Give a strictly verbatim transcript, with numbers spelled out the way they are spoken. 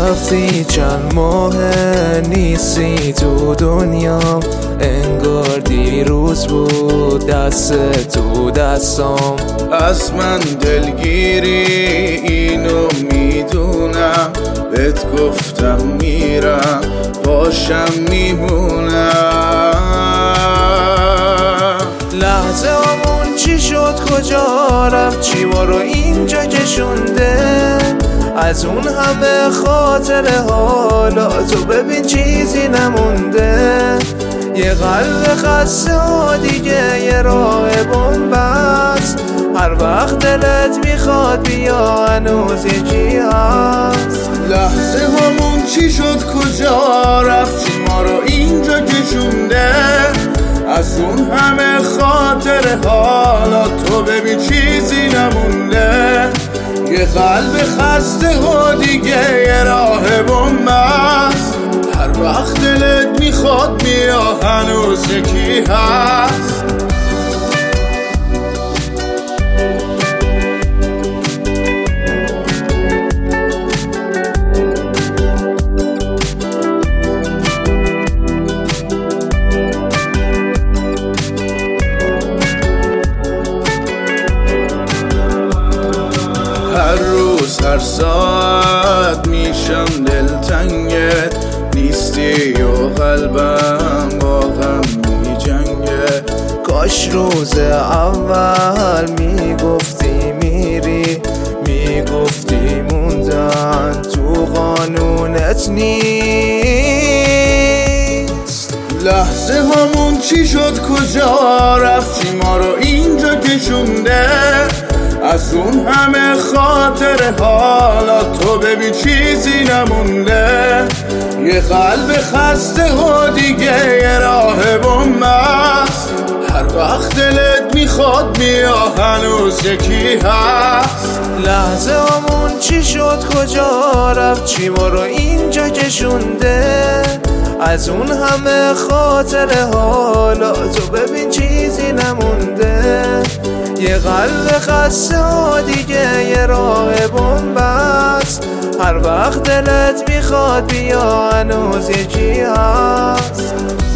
رفتی چند ماه نیستی تو دنیا، انگار دیروز بود دست تو دستام. از من دلگیری اینو میدونم، بهت گفتم میرم باشم میمونم. لحظه همون چی شد کجا رفت، چی ما رو اینجا کشونده؟ از اون همه خاطره حالا تو ببین چیزی نمونده. یه قلب خسته و دیگه یه راه بن‌بست، هر وقت دلت میخواد بیا هنوز یکی هست. لحظه همون چی شد کجا رفت، چی ما رو اینجا کشونده؟ از اون همه خاطره حالا تو ببین چیزی نمونده. یه قلب خسته و دیگه یه راه بن‌بست، هر وقت دلت میخواد بیا هنوز یکی هست. هر روز هر ساعت میشم دلتنگت، نیستی و قلبم با غم میجنگه. کاش روز اول میگفتی میری، میگفتی موندن تو قانونت نیست. لحظه همون چی شد کجا رفت، چی ما رو اینجا کشونده؟ از اون همه خاطره حالا تو ببین چیزی نمونده. یه قلب خسته و دیگه یه راه بن‌بست، هر وقت دلت میخواد بیا هنوز یکی هست. لحظه همون چی شد کجا رفت، چی ما رو اینجا کشونده؟ از اون همه خاطره حالا تو ببین چیزی نمونده. یه قلب خسته و دیگه یه راه بن‌بست، هر وقت دلت میخواد بیا هنوز یکی هست.